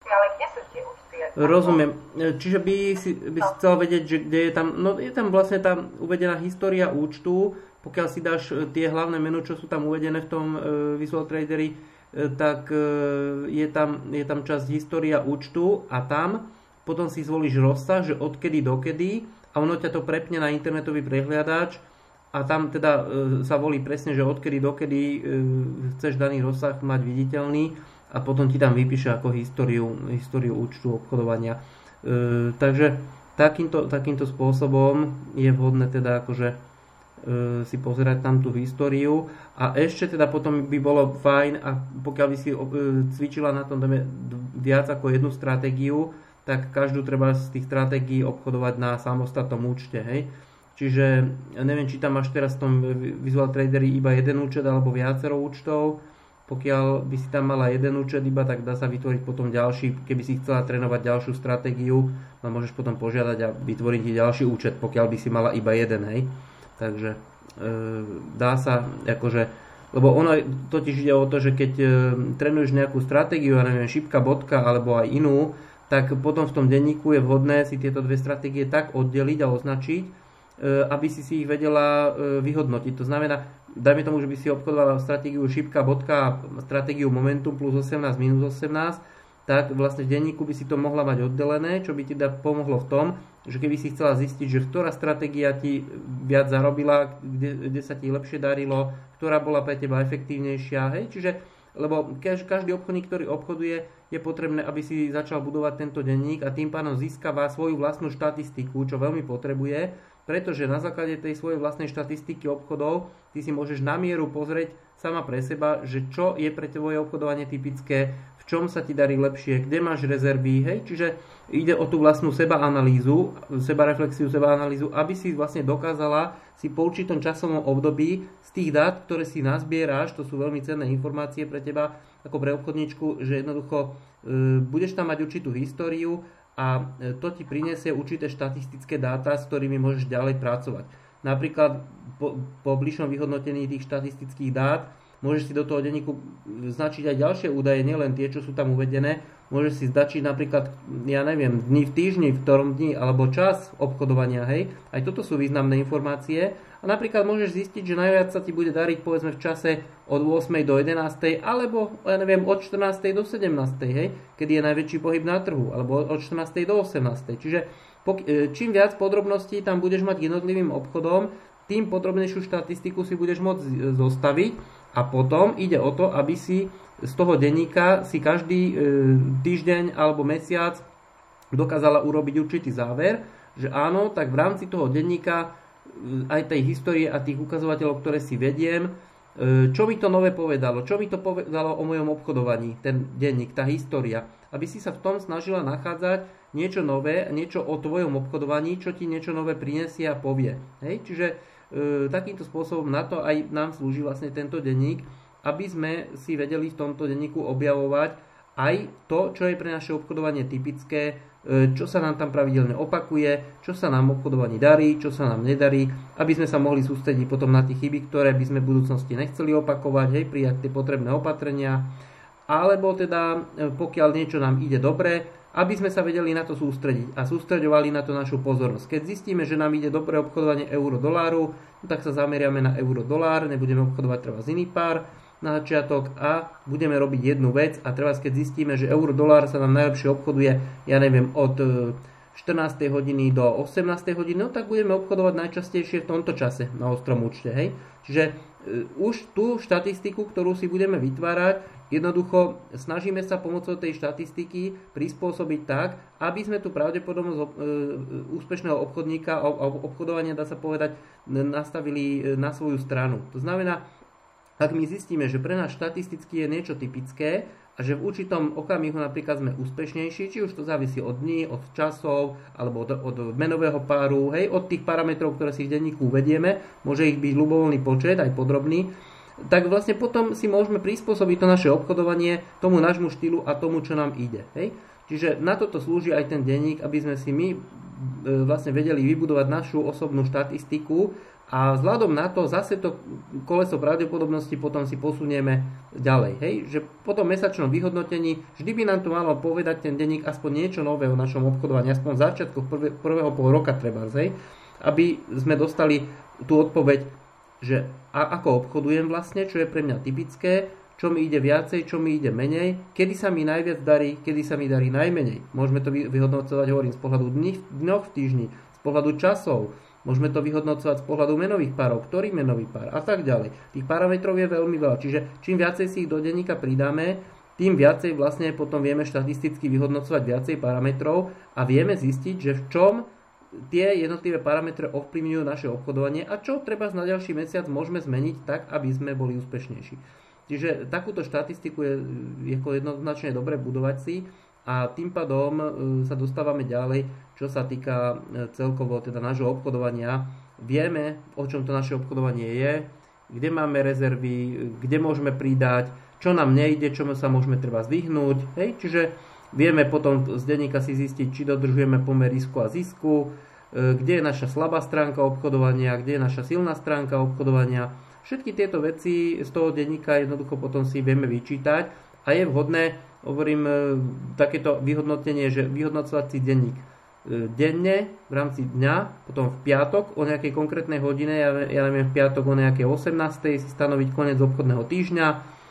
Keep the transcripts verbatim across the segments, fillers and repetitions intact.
ale kde sú tie účty? Rozumiem. Čiže by si, by si chcel vedieť, že kde je tam, no je tam vlastne tam uvedená história účtu, pokiaľ si dáš tie hlavné menu, čo sú tam uvedené v tom Visual Traderi, tak je tam, je tam časť história účtu a tam potom si zvolíš rozsah, že odkedy dokedy a ono ťa to prepne na internetový prehliadač a tam teda sa volí presne, že odkedy dokedy chceš daný rozsah mať viditeľný a potom ti tam vypíše ako históriu, históriu účtu obchodovania. E, takže takýmto, takýmto spôsobom je vhodné teda akože e, si pozerať tam tú históriu a ešte teda potom by bolo fajn, a pokiaľ by si e, cvičila na tom viac ako jednu stratégiu, tak každú treba z tých stratégií obchodovať na samostatnom účte, hej. Čiže neviem, či tam máš teraz v tom Visual Traderi iba jeden účet alebo viacero účtov. Pokiaľ by si tam mala jeden účet iba, tak dá sa vytvoriť potom ďalší. Keby si chcela trénovať ďalšiu stratégiu, no môžeš potom požiadať a vytvoriť ti ďalší účet, pokiaľ by si mala iba jeden, hej. Takže e, dá sa, akože, lebo ono totiž ide o to, že keď e, trénuješ nejakú stratégiu, ja neviem, šipka, bodka alebo aj inú, tak potom v tom denníku je vhodné si tieto dve stratégie tak oddeliť a označiť, e, aby si si ich vedela e, vyhodnotiť. To znamená, dajme tomu, že by si obchodovala stratégiu šipka, bodka a stratégiu momentum plus osemnásť minus osemnásť, tak vlastne v denníku by si to mohla mať oddelené, čo by ti da pomohlo v tom, že keby si chcela zistiť, že ktorá stratégia ti viac zarobila, kde, kde sa ti lepšie darilo, ktorá bola pre teba efektívnejšia, hej, čiže lebo každý obchodník, ktorý obchoduje, je potrebné, aby si začal budovať tento denník a tým pádom získava svoju vlastnú štatistiku, čo veľmi potrebuje, pretože na základe tej svojej vlastnej štatistiky obchodov ty si môžeš na mieru pozrieť sama pre seba, že čo je pre tvoje obchodovanie typické, v čom sa ti darí lepšie, kde máš rezervy, hej, čiže ide o tú vlastnú sebaanalýzu, sebareflexiu, sebaanalýzu, aby si vlastne dokázala si po určitom časovom období z tých dát, ktoré si nazbieráš, to sú veľmi cenné informácie pre teba ako pre obchodníčku, že jednoducho e, budeš tam mať určitú históriu a to ti prinesie určité štatistické dáta, s ktorými môžeš ďalej pracovať. Napríklad po, po bližšom vyhodnotení tých štatistických dát môžeš si do toho denníku značiť aj ďalšie údaje, nielen tie, čo sú tam uvedené. Môžeš si značiť napríklad, ja neviem, dni v týždni, v ktorom dni, alebo čas obchodovania, hej. Aj toto sú významné informácie. A napríklad môžeš zistiť, že najviac sa ti bude dariť, povedzme, v čase od ôsmej do jedenástej, alebo, ja neviem, od štrnástej do sedemnástej, hej, kedy je najväčší pohyb na trhu, alebo od štrnástej do osemnástej. Čiže čím viac podrobností tam budeš mať jednotlivým obchodom, tým podrobnejšiu štatistiku si budeš môcť zostaviť a potom ide o to, aby si z toho denníka si každý týždeň alebo mesiac dokázala urobiť určitý záver, že áno, tak v rámci toho denníka aj tej histórie a tých ukazovateľov, ktoré si vediem, čo mi to nové povedalo, čo mi to povedalo o mojom obchodovaní, ten denník, tá história. Aby si sa v tom snažila nachádzať niečo nové, niečo o tvojom obchodovaní, čo ti niečo nové prinesie a povie. Hej? Čiže e, takýmto spôsobom na to aj nám slúži vlastne tento denník, aby sme si vedeli v tomto denníku objavovať aj to, čo je pre naše obchodovanie typické, čo sa nám tam pravidelne opakuje, čo sa nám v obchodovaní darí, čo sa nám nedarí, aby sme sa mohli sústrediť potom na tie chyby, ktoré by sme v budúcnosti nechceli opakovať, hej, prijať tie potrebné opatrenia, alebo teda pokiaľ niečo nám ide dobre, aby sme sa vedeli na to sústrediť a sústreďovali na to našu pozornosť. Keď zistíme, že nám ide dobre obchodovanie euro-doláru, tak sa zameriame na euro-dolár, nebudeme obchodovať treba z iný pár na začiatok a budeme robiť jednu vec a treba, keď zistíme, že euro-dolár sa nám najlepšie obchoduje, ja neviem, od štrnástej hodiny do osemnástej hodiny, no tak budeme obchodovať najčastejšie v tomto čase na ostrom účte, hej. Čiže uh, už tú štatistiku, ktorú si budeme vytvárať, jednoducho snažíme sa pomocou tej štatistiky prispôsobiť tak, aby sme tú pravdepodobnosť uh, úspešného obchodníka a obchodovania, dá sa povedať, nastavili na svoju stranu. To znamená, ak my zistíme, že pre nás štatisticky je niečo typické a že v určitom okamihu napríklad sme úspešnejší, či už to závisí od dní, od časov, alebo od, od menového páru, hej, od tých parametrov, ktoré si v denníku uvedieme, môže ich byť ľubovoľný počet, aj podrobný, tak vlastne potom si môžeme prispôsobiť to naše obchodovanie tomu nášmu štýlu a tomu, čo nám ide. Hej. Čiže na toto slúži aj ten denník, aby sme si my vlastne vedeli vybudovať našu osobnú štatistiku A vzhľadom na to zase to koleso pravdepodobnosti potom si posunieme ďalej. Hej? Že po tom mesačnom vyhodnotení vždy by nám to malo povedať ten denník aspoň niečo nové o našom obchodovaní, aspoň v začiatku prv, prvého pol roka treba, hej? Aby sme dostali tú odpoveď, že a, ako obchodujem vlastne, čo je pre mňa typické, čo mi ide viacej, čo mi ide menej, kedy sa mi najviac darí, kedy sa mi darí najmenej. Môžeme to vyhodnocovať, hovorím, z pohľadu dní, dňoch v týždni, z pohľadu časov. Môžeme to vyhodnocovať z pohľadu menových párov, ktorý menový pár a tak ďalej. Tých parametrov je veľmi veľa, čiže čím viacej si ich do denníka pridáme, tým viacej vlastne potom vieme štatisticky vyhodnocovať viacej parametrov a vieme zistiť, že v čom tie jednotlivé parametre ovplyvňujú naše obchodovanie a čo treba na ďalší mesiac môžeme zmeniť tak, aby sme boli úspešnejší. Čiže takúto štatistiku je, je jednoznačne dobre budovať si. A tým pádom sa dostávame ďalej, čo sa týka celkovo teda nášho obchodovania. Vieme, o čom to naše obchodovanie je, kde máme rezervy, kde môžeme pridať, čo nám nejde, čomu sa môžeme treba zvyhnúť. Hej? Čiže vieme potom z denníka si zistiť, či dodržujeme pomer risku a zisku, kde je naša slabá stránka obchodovania, kde je naša silná stránka obchodovania. Všetky tieto veci z toho denníka jednoducho potom si vieme vyčítať a je vhodné, hovorím, takéto vyhodnotenie, že vyhodnocovať si denník denne v rámci dňa, potom v piatok o nejakej konkrétnej hodine, ja, ja neviem, v piatok o nejakej osemnástej si stanoviť koniec obchodného týždňa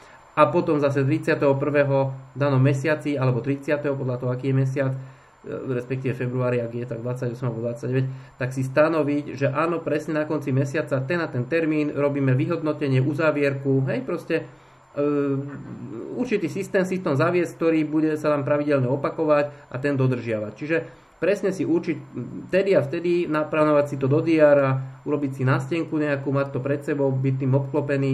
a potom zase tridsiateho prvého v danom mesiaci, alebo tridsiateho podľa toho, aký je mesiac, respektíve februári, ak je tak dvadsaťosem alebo dvadsaťdeväť, tak si stanoviť, že áno, presne na konci mesiaca, ten a ten termín, robíme vyhodnotenie, uzávierku, hej, proste Uh, určitý systém si v tom zaviesť, ktorý bude sa nám pravidelne opakovať a ten dodržiavať. Čiže presne si učiť vtedy a vtedy, naplánovať si to do diára, urobiť si nástenku nejakú, mať to pred sebou, byť tým obklopený.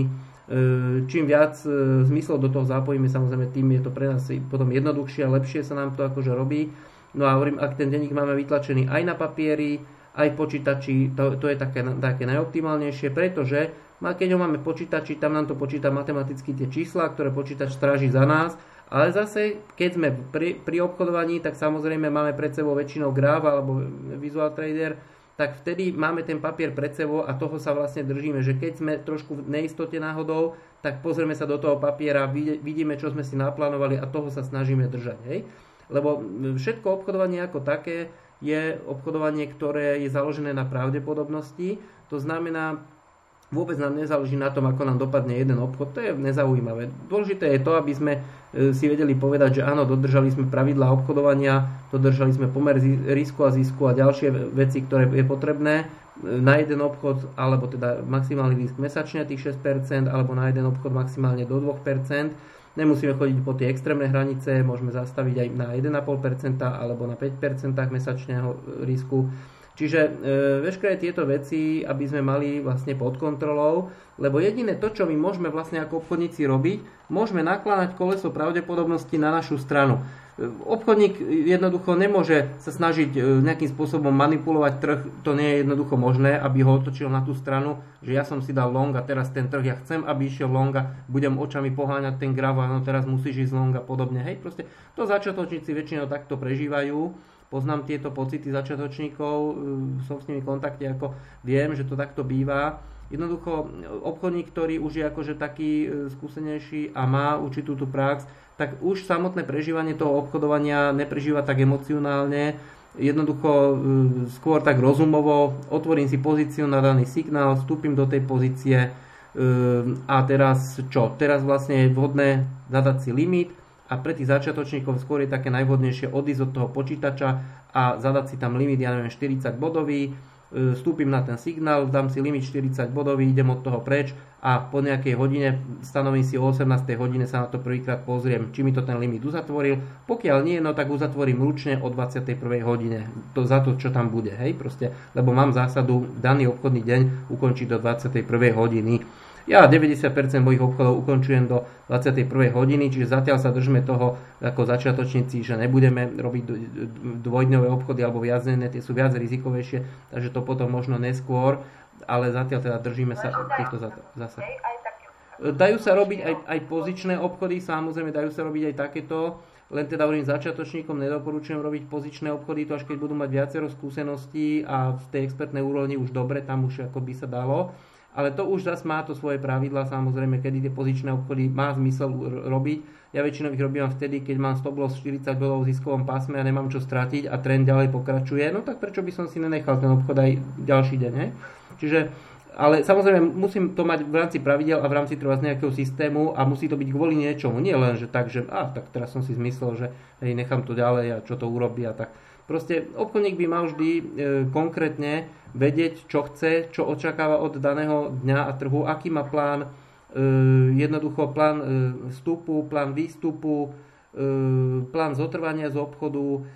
Uh, čím viac uh, zmyslov do toho zapojíme, samozrejme, tým je to pre nás potom jednoduchšie a lepšie sa nám to akože robí. No a hovorím, ak ten denník máme vytlačený aj na papieri, aj v počítači, to, to je také, také najoptimálnejšie, pretože keď ho máme počítači, tam nám to počíta matematicky tie čísla, ktoré počítač stráži za nás, ale zase, keď sme pri, pri obchodovaní, tak samozrejme máme pred sebou väčšinou graf alebo Visual Trader, tak vtedy máme ten papier pred sebou a toho sa vlastne držíme, že keď sme trošku v neistote náhodou, tak pozrieme sa do toho papiera, vidíme, čo sme si naplánovali a toho sa snažíme držať. Hej? Lebo všetko obchodovanie ako také je obchodovanie, ktoré je založené na pravdepodobnosti, to znamená, vôbec nám nezáleží na tom, ako nám dopadne jeden obchod, to je nezaujímavé. Dôležité je to, aby sme si vedeli povedať, že áno, dodržali sme pravidlá obchodovania, dodržali sme pomer risku a zisku a ďalšie veci, ktoré je potrebné na jeden obchod, alebo teda maximálny zisk mesačne tých šesť percent, alebo na jeden obchod maximálne do dva percentá. Nemusíme chodiť po tie extrémne hranice, môžeme zastaviť aj na jeden celá päť percenta alebo na päť percent mesačného risku. Čiže e, veškeré tieto veci, aby sme mali vlastne pod kontrolou, lebo jediné to, čo my môžeme vlastne ako obchodníci robiť, môžeme nakláňať koleso pravdepodobnosti na našu stranu. E, obchodník jednoducho nemôže sa snažiť e, nejakým spôsobom manipulovať trh, to nie je jednoducho možné, aby ho otočil na tú stranu, že ja som si dal long a teraz ten trh, ja chcem, aby išiel long a budem očami poháňať ten graf a no teraz musíš ísť long a podobne. Hej, proste to začiatočníci väčšinou takto prežívajú. Poznám tieto pocity začiatočníkov, som s nimi v kontakte, ako viem, že to takto býva. Jednoducho obchodník, ktorý už je akože taký skúsenejší a má určitú tú prax, tak už samotné prežívanie toho obchodovania neprežíva tak emocionálne, jednoducho skôr tak rozumovo, otvorím si pozíciu na daný signál, vstúpim do tej pozície a teraz čo? Teraz vlastne je vhodné zadať si limit, a pre tých začiatočníkov skôr je také najvhodnejšie odísť od toho počítača a zadať si tam limit, ja neviem, štyridsať bodový, vstúpim na ten signál, dám si limit štyridsať bodový, idem od toho preč a po nejakej hodine stanovím si o osemnástej hodine sa na to prvýkrát pozriem, či mi to ten limit uzatvoril. Pokiaľ nie, no tak uzatvorím ručne o dvadsiatej prvej hodine to, za to, čo tam bude, hej, proste, lebo mám zásadu daný obchodný deň ukončiť do dvadsiatej prvej hodiny. Ja deväťdesiat percent mojich obchodov ukončujem do dvadsiatej prvej hodiny, čiže zatiaľ sa držme toho ako začiatočníci, že nebudeme robiť dvojdňové obchody alebo viacdenné, tie sú viac rizikovejšie, takže to potom možno neskôr, ale zatiaľ teda držíme sa týchto zásad. Dajú sa robiť aj, aj pozičné obchody, samozrejme dajú sa robiť aj takéto, len teda hovorím začiatočníkom, nedoporučujem robiť pozičné obchody, to až keď budú mať viacero skúseností a v tej expertnej úrovni už dobre, tam už ako by sa dalo. Ale to už zase má to svoje pravidlá, samozrejme, kedy tie pozičné obchody má zmysel robiť. Ja väčšinou ich robím vtedy, keď mám stop loss štyridsať bodov v ziskovom pásme a nemám čo stratiť a trend ďalej pokračuje, no tak prečo by som si nenechal ten obchod aj ďalší deň, he? Čiže, ale samozrejme musím to mať v rámci pravidel a v rámci treba z nejakého systému a musí to byť kvôli niečomu, nie len, že tak, že a tak teraz som si zmyslel, že hej, nechám to ďalej a čo to urobí a tak. Proste obchodník by mal vždy e, konkrétne vedieť, čo chce, čo očakáva od daného dňa a trhu, aký má plán, e, jednoducho plán e, vstupu, plán výstupu, e, plán zotrvania z obchodu, e,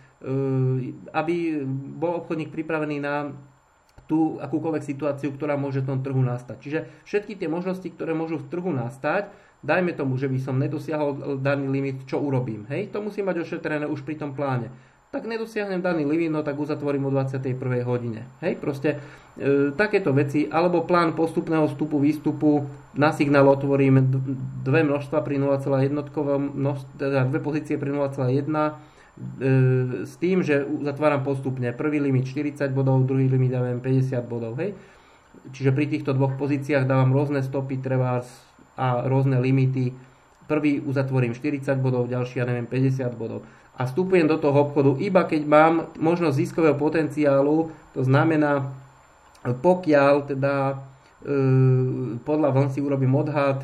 aby bol obchodník pripravený na tú akúkoľvek situáciu, ktorá môže v tom trhu nastať. Čiže všetky tie možnosti, ktoré môžu v trhu nastať, dajme tomu, že by som nedosiahol daný limit, čo urobím. Hej? To musím mať ošetrené už pri tom pláne. Tak nedosiahnem daný limit, no tak uzatvorím o dvadsiatej prvej hodine. Hej, proste e, takéto veci, alebo plán postupného vstupu, výstupu, na signál otvorím dve množstva pri nula celá jedna, teda dve pozície pri nula celá jedna, e, s tým, že uzatváram postupne prvý limit štyridsať bodov, druhý limit dávam päťdesiat bodov. Hej. Čiže pri týchto dvoch pozíciách dávam rôzne stopy trebárs a rôzne limity. Prvý uzatvorím štyridsať bodov, ďalší, ja neviem, päťdesiat bodov. A vstupujem do toho obchodu iba keď mám možnosť ziskového potenciálu, to znamená, pokiaľ teda e, podľa vln si urobím odhad, e,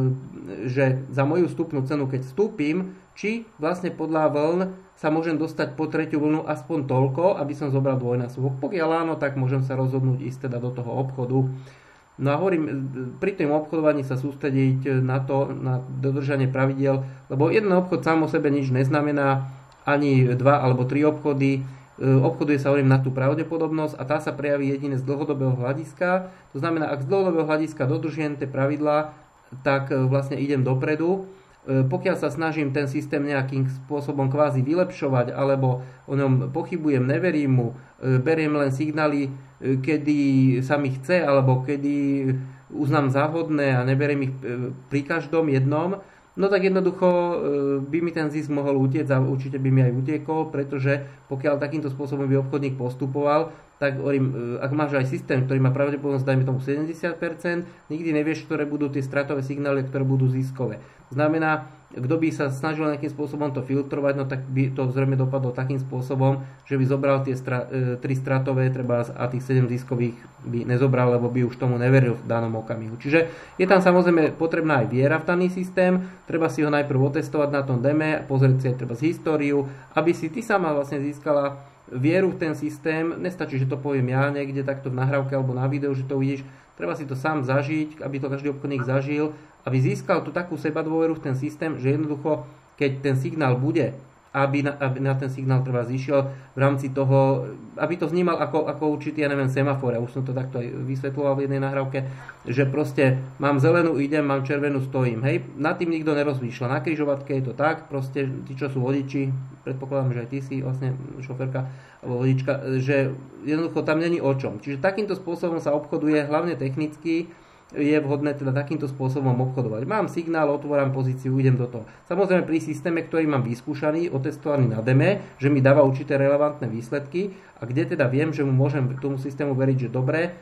že za moju vstupnú cenu, keď vstúpim, či vlastne podľa vln sa môžem dostať po tretiu vlnu aspoň toľko, aby som zobral dvojnásobok. Pokiaľ áno, tak môžem sa rozhodnúť ísť teda do toho obchodu. No a hovorím, pri tom obchodovaní sa sústrediť na to, na dodržanie pravidiel, lebo jeden obchod sám o sebe nič neznamená, ani dva alebo tri obchody. Obchoduje sa, hovorím, na tú pravdepodobnosť a tá sa prejaví jedine z dlhodobého hľadiska. To znamená, ak z dlhodobého hľadiska dodržujem tie pravidlá, tak vlastne idem dopredu. Pokiaľ sa snažím ten systém nejakým spôsobom kvázi vylepšovať alebo o ňom pochybujem, neverím mu, beriem len signály, kedy sa mi chce alebo kedy uznám záhodné a neberiem ich pri každom jednom, no tak jednoducho by mi ten zisk mohol utiecť a určite by mi aj utiekol, pretože pokiaľ takýmto spôsobom by obchodník postupoval, tak hovorím, ak máš aj systém, ktorý má pravdepodobnosť, dajme tomu sedemdesiat percent, nikdy nevieš, ktoré budú tie stratové signály, ktoré budú ziskové. Znamená, kto by sa snažil nejakým spôsobom to filtrovať, no tak by to zrejme dopadlo takým spôsobom, že by zobral tie stra, e, tri stratové treba, a tých sedem ziskových by nezobral, lebo by už tomu neveril v danom okamihu. Čiže je tam samozrejme potrebná aj viera v daný systém, treba si ho najprv otestovať na tom deme, pozrieť si aj treba z históriu, aby si ty sama vlastne získala vieru v ten systém. Nestačí, že to poviem ja niekde takto v nahrávke alebo na videu, že to uvidíš. Treba si to sám zažiť, aby to každý obchodník zažil, aby získal tú takú sebadôveru v ten systém, že jednoducho, keď ten signál bude, aby na, aby na ten signál treba zišiel v rámci toho, aby to vnímal ako, ako určitý, ja neviem, semafor. Ja už som to takto aj vysvetľoval v jednej nahrávke, že proste mám zelenú, idem, mám červenú, stojím. Hej, nad tým nikto nerozmýšľa. Na križovatke je to tak, proste tí, čo sú vodiči, predpokladám, že aj ty si vlastne šoferka alebo vodička, že jednoducho tam není o čom. Čiže takýmto spôsobom sa obchoduje, hlavne technicky, je vhodné teda takýmto spôsobom obchodovať. Mám signál, otvorám pozíciu, idem do toho. Samozrejme pri systéme, ktorý mám vyskúšaný, otestovaný na deme, že mi dáva určité relevantné výsledky a kde teda viem, že mu môžem tomu systému veriť, že dobre,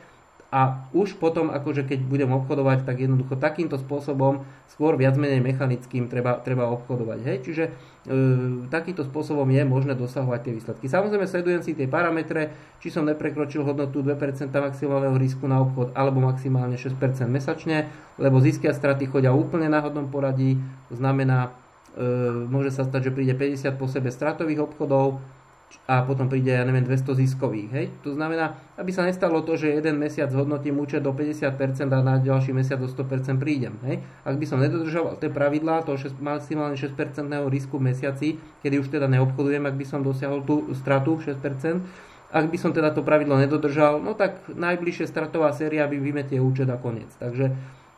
a už potom, akože keď budem obchodovať, tak jednoducho takýmto spôsobom, skôr viac menej mechanickým treba, treba obchodovať. Hej? Čiže e, takýmto spôsobom je možné dosahovať tie výsledky. Samozrejme sledujem si tie parametre, či som neprekročil hodnotu dve percentá maximálneho risku na obchod alebo maximálne šesť percent mesačne, lebo zisky a straty chodia úplne na náhodnom poradí. To znamená, e, môže sa stať, že príde päťdesiat po sebe stratových obchodov, a potom príde, ja neviem, dvesto ziskových. Hej? To znamená, aby sa nestalo to, že jeden mesiac hodnotím účet do päťdesiat percent a na ďalší mesiac do sto percent prídem. Hej? Ak by som nedodržal tie pravidlá, to maximálne šesť percent risku v mesiaci, kedy už teda neobchodujem, ak by som dosiahol tú stratu šesť percent, ak by som teda to pravidlo nedodržal, no tak najbližšie stratová séria by vymetie účet a koniec. Takže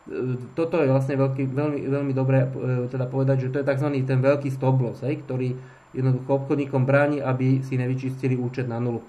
toto je vlastne veľký, veľmi, veľmi dobré teda povedať, že to je tzv. Ten veľký stop loss, hej, ktorý jednoducho obchodníkom bráni, aby si nevyčistili účet na nulu.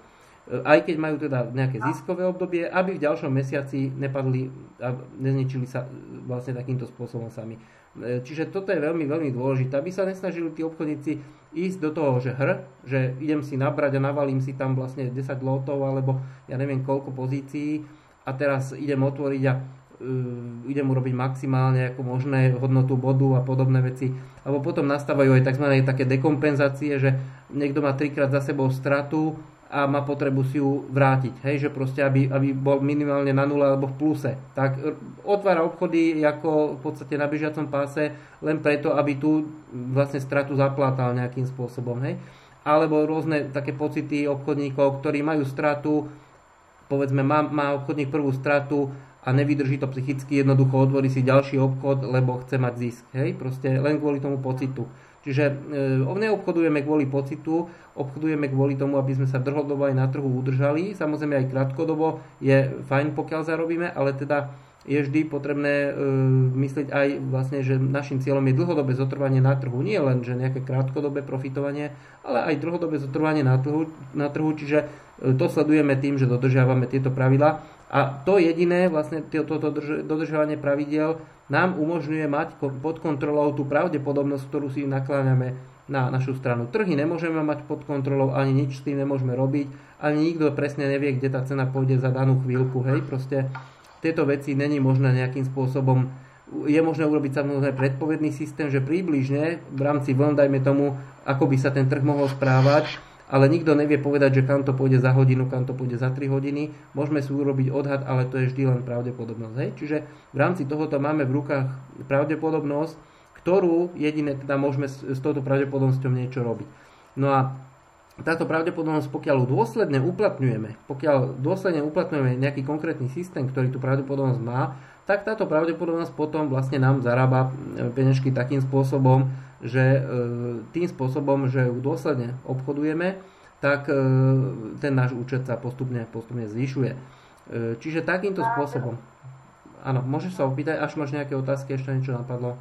aj keď majú teda nejaké ziskové obdobie, aby v ďalšom mesiaci nepadli a nezničili sa vlastne takýmto spôsobom sami. Čiže toto je veľmi, veľmi dôležité, aby sa nesnažili tí obchodníci ísť do toho, že hr, že idem si nabrať a navalím si tam vlastne desať lotov alebo ja neviem koľko pozícií a teraz idem otvoriť a uh, idem urobiť maximálne ako možné hodnotu bodu a podobné veci. Alebo potom nastávajú aj tzv. Také dekompenzácie, že niekto má trikrát za sebou stratu a má potrebu si ju vrátiť. Hej, že proste, aby, aby bol minimálne na nule alebo v pluse. Tak otvára obchody ako v podstate na bežiacom páse len preto, aby tu vlastne stratu zaplátal nejakým spôsobom. Hej. Alebo rôzne také pocity obchodníkov, ktorí majú stratu, povedzme, má, má obchodník prvú stratu a nevydrží to psychicky, jednoducho otvorí si ďalší obchod, lebo chce mať zisk. Hej, proste len kvôli tomu pocitu. Čiže e, neobchodujeme kvôli pocitu, obchodujeme kvôli tomu, aby sme sa dlhodobo aj na trhu udržali. Samozrejme aj krátkodobo je fajn, pokiaľ zarobíme, ale teda je vždy potrebné e, myslieť aj vlastne, že našim cieľom je dlhodobé zotrvanie na trhu. Nie len, že nejaké krátkodobé profitovanie, ale aj dlhodobé zotrvanie na trhu, na trhu. Čiže e, to sledujeme tým, že dodržiavame tieto pravidlá. A to jediné, vlastne toto dodržiavanie pravidiel nám umožňuje mať pod kontrolou tú pravdepodobnosť, ktorú si nakláňame na našu stranu. Trhy nemôžeme mať pod kontrolou, ani nič s tým nemôžeme robiť, ani nikto presne nevie, kde tá cena pôjde za danú chvíľku. Hej, proste tieto veci není možné nejakým spôsobom, je možné urobiť samozrejme predpovedný systém, že približne v rámci vln, dajme tomu, ako by sa ten trh mohol správať, ale nikto nevie povedať, že kam to pôjde za hodinu, kam to pôjde za tri hodiny. Môžeme si urobiť odhad, ale to je vždy len pravdepodobnosť. Hej? Čiže v rámci tohoto máme v rukách pravdepodobnosť, ktorú jedine teda môžeme s, s touto pravdepodobnosťou niečo robiť. No a táto pravdepodobnosť, pokiaľ ju dôsledne uplatňujeme, pokiaľ dôsledne uplatňujeme nejaký konkrétny systém, ktorý tú pravdepodobnosť má, tak táto pravdepodobnosť potom vlastne nám zarába peňažky takým spôsobom, že tým spôsobom, že ju dôsledne obchodujeme, tak ten náš účet sa postupne, postupne zvyšuje. Čiže takýmto spôsobom. Áno, môžeš sa opýtať, až máš nejaké otázky, ešte niečo napadlo?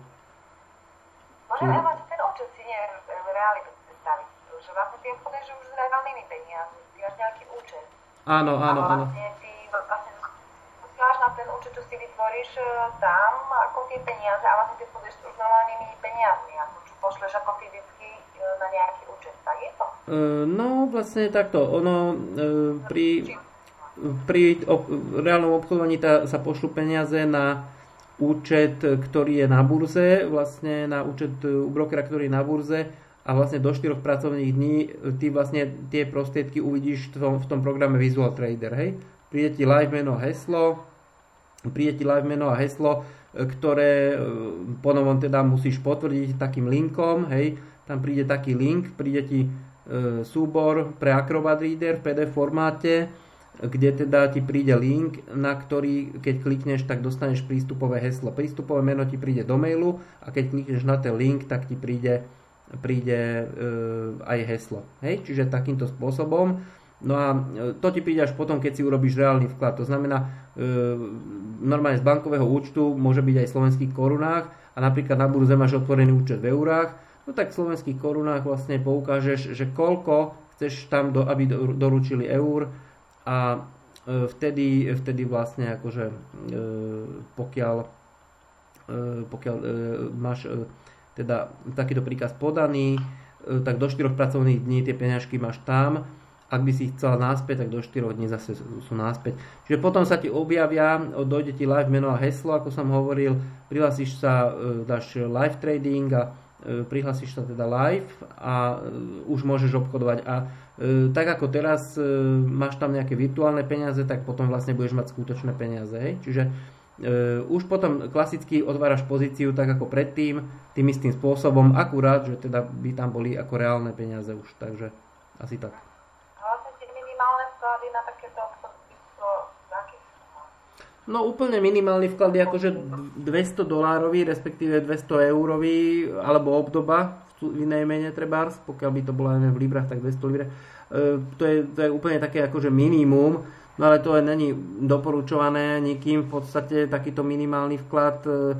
Môžem ja mať ten účet si neviem realitu predstaviť, že vlastne ty obchoduješ už s reálnymi peniazmi, ty máš nejaký účet. Áno, áno, áno. Vlastne ty vlastne posielaš na ten účet, čo si vytvoríš tam, ako tie peniaze, a vlastne ty obchoduješ s už normálnymi peniazmi, ako čo pošleš ako fyzicky na nejaký účet, tak je to? No, vlastne takto, ono pri, pri reálnom obchodovaní sa pošlú peniaze na účet, ktorý je na burze, vlastne na účet u brokera, ktorý je na burze, a vlastne do štyroch pracovných dní ty vlastne tie prostriedky uvidíš v tom, v tom programe Visual Trader, hej? Príde ti live meno a heslo, príde ti live meno a heslo, ktoré ponovom teda musíš potvrdiť takým linkom, hej? Tam príde taký link, príde ti e, súbor pre Acrobat Reader v pé dé ef formáte, kde teda ti príde link, na ktorý, keď klikneš, tak dostaneš prístupové heslo. Prístupové meno ti príde do mailu a keď klikneš na ten link, tak ti príde, príde e, aj heslo. Hej? Čiže takýmto spôsobom. No a to ti príde až potom, keď si urobíš reálny vklad. To znamená, e, normálne z bankového účtu môže byť aj v slovenských korunách a napríklad na burze máš otvorený účet v eurách, no tak v slovenských korunách vlastne poukážeš, že koľko chceš tam, do, aby do, doručili eur, a vtedy, vtedy vlastne akože pokiaľ, pokiaľ máš teda takýto príkaz podaný, tak do štyroch pracovných dní tie peňažky máš tam. Ak by si ich chcela naspäť, tak do štyroch dní zase sú naspäť. Čiže potom sa ti objavia, dojde ti live meno a heslo, ako som hovoril, prihlasíš sa, dáš live trading a prihlasíš sa teda live a už môžeš obchodovať. A tak ako teraz máš tam nejaké virtuálne peniaze, tak potom vlastne budeš mať skutočné peniaze. Hej? Čiže už potom klasicky otváraš pozíciu tak ako predtým, tým istým spôsobom, akurát, že teda by tam boli ako reálne peniaze už. Takže asi tak. Vlastne tie minimálne vklady na takéto obchody sú aký? No úplne minimálny vklad je akože dvesto dolárový, respektíve dvesto eurový, alebo obdoba v inej mene trebárs, pokiaľ by to bolo aj v librách, tak dvesto libre. E, to, je, to je úplne také akože minimum, no ale to je není doporučované nikým, v podstate takýto minimálny vklad, e,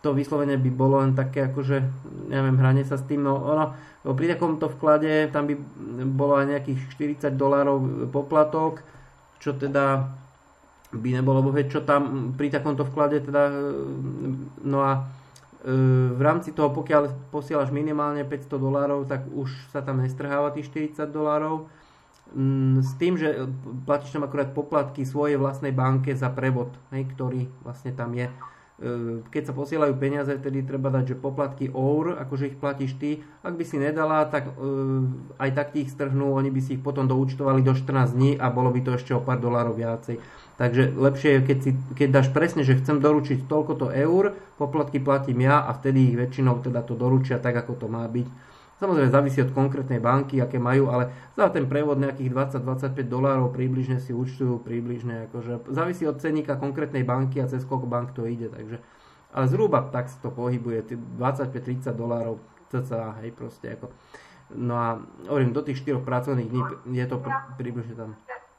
to vyslovene by bolo len také akože, neviem, hranie sa s tým, no ono, pri takomto vklade tam by bolo aj nejakých štyridsať dolárov poplatok, čo teda by nebolo, bo čo tam pri takomto vklade teda, no a v rámci toho, pokiaľ posielaš minimálne päťsto dolárov, tak už sa tam nestrháva tých štyridsať dolárov. S tým, že platíš tam akurát poplatky svojej vlastnej banke za prevod, hej, ktorý vlastne tam je. Keď sa posielajú peniaze, vtedy treba dať, že poplatky eur, akože ich platíš ty. Ak by si nedala, tak aj tak ti ich strhnú, oni by si ich potom doúčtovali do štrnásť dní a bolo by to ešte o pár dolárov viacej. Takže lepšie je, keď, si, keď dáš presne, že chcem doručiť toľkoto eur, poplatky platím ja a vtedy ich väčšinou teda to doručia tak, ako to má byť. Samozrejme závisí od konkrétnej banky, aké majú, ale za ten prevod nejakých dvadsať až dvadsaťpäť dolárov približne si účtujú, približne akože závisí od ceníka konkrétnej banky a cez koľko bank to ide, takže ale zhruba tak sa to pohybuje, dvadsaťpäť až tridsať dolárov cca, hej, proste ako. No a hovorím, do tých štyroch pracovných dní je to pr- približne tam.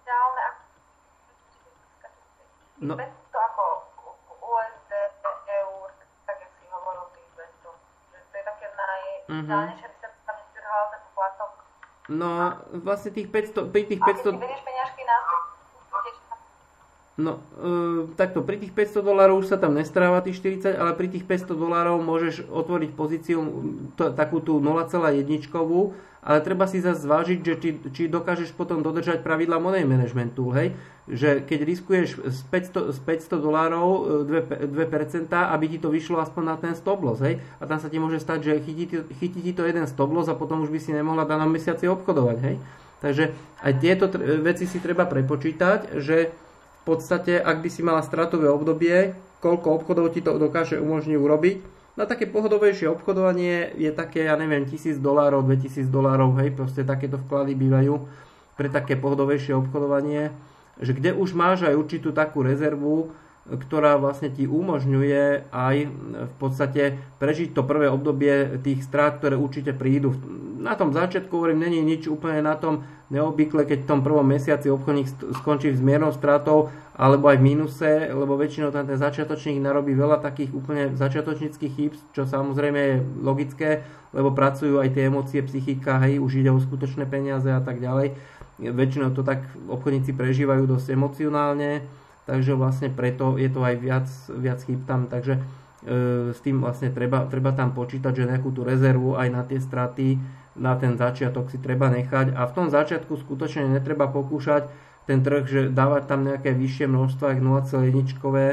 No. dvesto ako ú es dé, eur, tak jak si hovoril, tých dvesto, že to je také najvzdialenejšie. No, vlastne tých päťsto, pri tých päťsto... A keď si vedieš peňažky na... No, e, takto, pri tých päťsto dolárov už sa tam nestráva tých štyridsať, ale pri tých päťsto dolárov môžeš otvoriť pozíciu t- takú tú nula celá jedna, ale treba si zase zvážiť, že či, či dokážeš potom dodržať pravidla money managementu, hej? Že keď riskuješ z päťsto, z päťsto dolárov dve percentá, aby ti to vyšlo aspoň na ten stop loss, hej? A tam sa ti môže stať, že chytí, chytí ti to jeden stop loss a potom už by si nemohla v danom mesiaci obchodovať, hej? Takže aj tieto tr- veci si treba prepočítať, že v podstate, ak by si mala stratové obdobie, koľko obchodov ti to dokáže umožniť urobiť. Na také pohodovejšie obchodovanie je také, ja neviem, tisíc dolárov, dvetisíc dolárov, hej, proste takéto vklady bývajú pre také pohodovejšie obchodovanie, že kde už máš aj určitú takú rezervu, ktorá vlastne ti umožňuje aj v podstate prežiť to prvé obdobie tých strát, ktoré určite prídu. Na tom začiatku, hovorím, není nič úplne na tom neobvykle, keď v tom prvom mesiaci obchodník skončí s miernou stratou alebo aj v mínuse, lebo väčšinou tam ten začiatočník narobí veľa takých úplne začiatočníckých chýb, čo samozrejme je logické, lebo pracujú aj tie emócie, psychika, hej, už ide o skutočné peniaze a tak ďalej. Väčšinou to tak obchodníci prežívajú dosť emocionálne, takže vlastne preto je to aj viac, viac chýb tam, takže e, s tým vlastne treba, treba tam počítať, že nejakú tú rezervu aj na tie straty, na ten začiatok si treba nechať a v tom začiatku skutočne netreba pokúšať ten trh, že dávať tam nejaké vyššie množstva, ako nula celá jedna, e,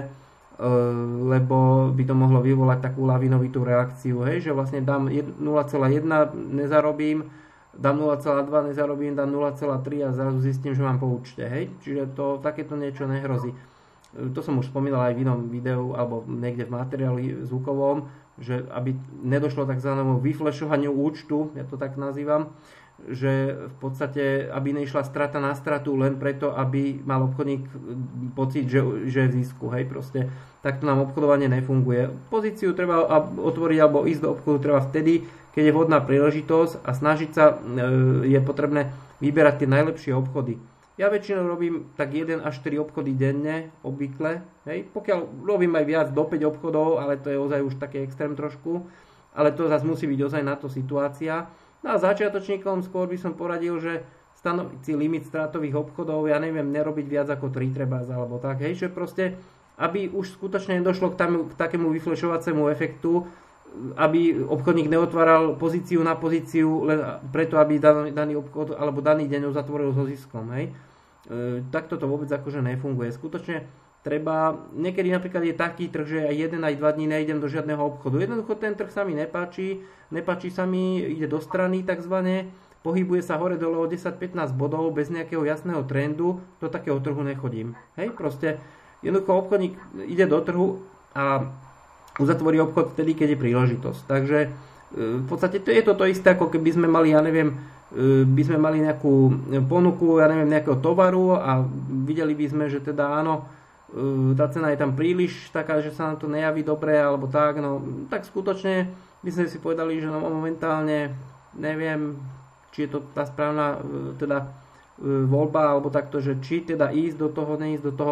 lebo by to mohlo vyvolať takú lavinovitú reakciu, hej, že vlastne dám nula celá jedna, nezarobím, dám nula celá dva, nezarobím, dám nula celá tri a zrazu zistím, že mám po účte, hej. Čiže to, takéto niečo nehrozí. To som už spomínal aj v inom videu, alebo niekde v materiáli zvukovom, že aby nedošlo takzvanému vyflešovaniu účtu, ja to tak nazývam, že v podstate, aby nešla strata na stratu len preto, aby mal obchodník pocit, že, že je v zisku, hej, proste takto nám obchodovanie nefunguje. Pozíciu treba otvoriť alebo ísť do obchodu treba vtedy, keď je vhodná príležitosť a snažiť sa, je potrebné vyberať tie najlepšie obchody. Ja väčšinou robím tak jeden až štyri obchody denne, obvykle. Hej. Pokiaľ robím aj viac, do päť obchodov, ale to je ozaj už také extrém trošku. Ale to zase musí byť ozaj na to situácia. No a začiatočníkom skôr by som poradil, že stanoviť si limit stratových obchodov, ja neviem, nerobiť viac ako tri trebárs alebo tak. Hej, že proste, aby už skutočne nedošlo k, tam, k takému vyflešovacému efektu, aby obchodník neotváral pozíciu na pozíciu len preto, aby daný, daný obchod alebo daný deň uzatvoril so ziskom. Hej. E, takto to vôbec akože nefunguje. Skutočne treba, niekedy napríklad je taký trh, že aj jeden aj dva dní nejdem do žiadneho obchodu. Jednoducho ten trh sa mi nepáči, nepáči sa mi, ide do strany takzvané, pohybuje sa hore dole o desať pätnásť bodov bez nejakého jasného trendu, do takého trhu nechodím. Hej, proste jednoducho obchodník ide do trhu a uzatvorí obchod vtedy, keď je príležitosť. Takže v podstate to je to to isté, ako keby sme mali, ja neviem, by sme mali nejakú ponuku, ja neviem, nejakého tovaru a videli by sme, že teda áno, tá cena je tam príliš taká, že sa nám to nejaví dobre, alebo tak, no tak skutočne by sme si povedali, že no, momentálne neviem, či je to tá správna teda voľba, alebo takto, že či teda ísť do toho, neísť do toho.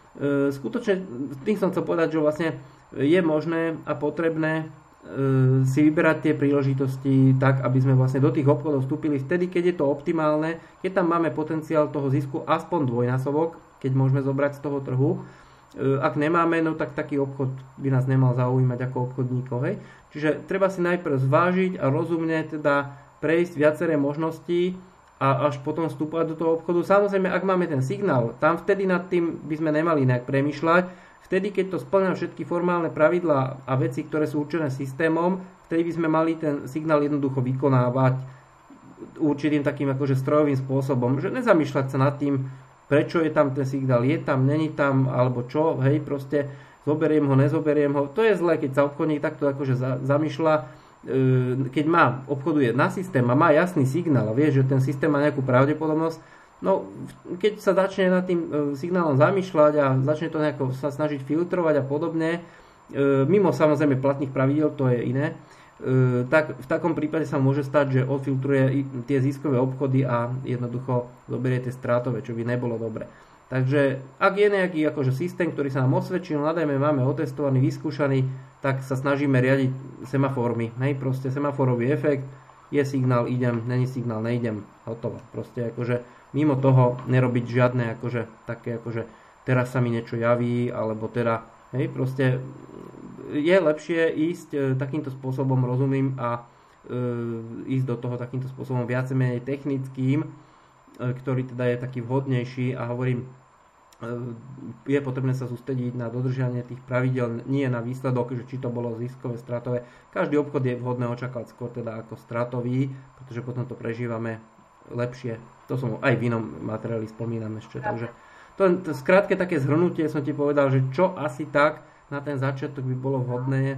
skutočne tým som chcel povedať, že vlastne je možné a potrebné si vyberať tie príležitosti tak, aby sme vlastne do tých obchodov vstúpili vtedy, keď je to optimálne, keď tam máme potenciál toho zisku aspoň dvojnásobok, keď môžeme zobrať z toho trhu. Ak nemáme, no tak taký obchod by nás nemal zaujímať ako obchodníkov. Hej? Čiže treba si najprv zvážiť a rozumne teda prejsť viaceré možnosti a až potom vstúpať do toho obchodu. Samozrejme, ak máme ten signál, tam vtedy nad tým by sme nemali nejak premýšľať. Vtedy, keď to spĺňa všetky formálne pravidlá a veci, ktoré sú určené systémom, vtedy by sme mali ten signál jednoducho vykonávať určitým takým akože strojovým spôsobom. Že nezamýšľať sa nad tým, prečo je tam ten signál, je tam, není tam, alebo čo, hej, proste zoberiem ho, nezoberiem ho. To je zlé, keď sa obchodník takto akože zamýšľa, keď má, obchoduje na systém a má jasný signál a vie, že ten systém má nejakú pravdepodobnosť. No, keď sa začne nad tým signálom zamýšľať a začne to nejako sa snažiť filtrovať a podobne, mimo samozrejme platných pravidel, to je iné, tak v takom prípade sa môže stať, že odfiltruje tie ziskové obchody a jednoducho zoberie tie strátové, čo by nebolo dobre. Takže ak je nejaký akože systém, ktorý sa nám osvedčil, nadajme, máme otestovaný, vyskúšaný, tak sa snažíme riadiť semaformy. Hej, proste semaforový efekt, je signál, idem, není signál, neidem, hotovo. Proste akože mimo toho nerobiť žiadne akože také akože teraz sa mi niečo javí, alebo teda, hej, proste je lepšie ísť e, takýmto spôsobom rozumným a e, ísť do toho takýmto spôsobom viac menej technickým, e, ktorý teda je taký vhodnejší a hovorím, e, je potrebné sa sústrediť na dodržiavanie tých pravidel, nie na výsledok, že či to bolo ziskové, stratové. Každý obchod je vhodné očakávať skôr teda ako stratový, pretože potom to prežívame lepšie. To som aj v inom materiáli spomínam ešte. Takže to, to skrátke také zhrnutie som ti povedal, že čo asi tak na ten začiatok by bolo vhodné e,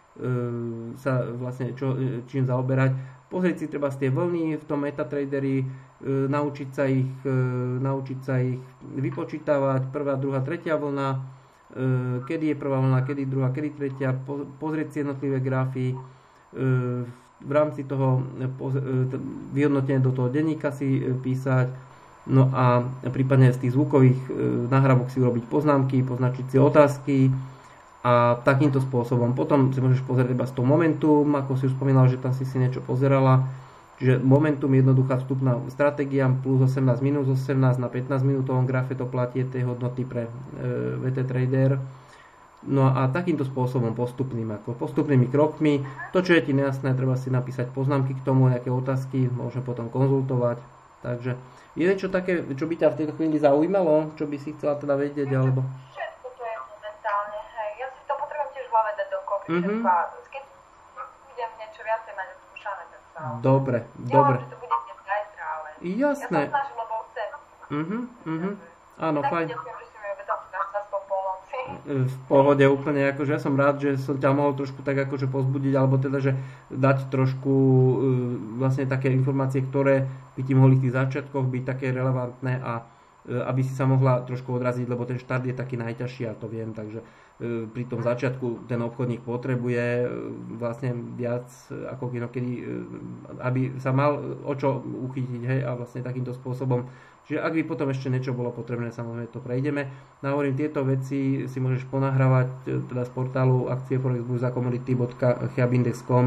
sa vlastne čo, čím zaoberať. Pozrieť si treba z tie vlny v tom MetaTraderi, e, naučiť sa ich e, naučiť sa ich vypočítavať, prvá, druhá, tretia vlna, e, kedy je prvá vlna, kedy druhá, kedy tretia, po, pozrieť si jednotlivé grafy, e, v rámci toho vyhodnotenia do toho denníka si písať, no a prípadne z tých zvukových nahrávok si urobiť poznámky, poznačiť si otázky a takýmto spôsobom. Potom si môžeš pozrieť iba z toho Momentum, ako si už spomínal, že tam si si niečo pozerala. Čiže Momentum je jednoduchá vstupná stratégia, plus osemnásť, minus osemnásť, na pätnásť minútovom grafe to platí tej hodnoty pre MetaTrader. No a takýmto spôsobom postupným, ako postupnými krokmi. To, čo je ti nejasné, treba si napísať poznámky k tomu, nejaké otázky, môžeme potom konzultovať. Takže je niečo také, čo by ťa v tejto chvíli zaujímalo, čo by si chcela teda vedieť, alebo... Všetko to je momentálne, hej. Ja si to potrebujem tiež v hlave dať dokopy, mm-hmm. Keď budem niečo viacej mať skúšané, tak sa... Dobre, dobre. Ja že to bude dnes zajtra, ale... Jasné. Ja sa snažím, lebo chcem. Mhm, mhm. Áno, fajn. Ďakujem, že si mi uvedomil nás po polnoci. V pohode úplne, akože ja som rád, že som ťa mohol trošku tak akože pozbudiť, alebo teda, že dať trošku uh, vlastne také informácie, ktoré by ti mohli v tých začiatkoch byť také relevantné a uh, aby si sa mohla trošku odraziť, lebo ten štart je taký najťažší, ja to viem, takže uh, pri tom začiatku ten obchodník potrebuje uh, vlastne viac ako inokedy, uh, aby sa mal o čo uchytiť, hej, a vlastne takýmto spôsobom. Čiže ak by potom ešte niečo bolo potrebné, samozrejme to prejdeme. No hovorím, tieto veci si môžeš ponahrávať teda z portálu akcie forex burza commodity bodka chiabindex bodka com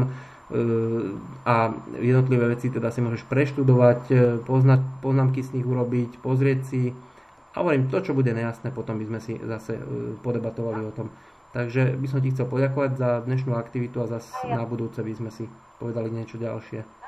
a jednotlivé veci teda si môžeš preštudovať, poznať, poznámky z nich urobiť, pozrieť si. A hovorím, to, čo bude nejasné, potom by sme si zase podebatovali o tom. Takže by som ti chcel poďakovať za dnešnú aktivitu a zase na budúce by sme si povedali niečo ďalšie.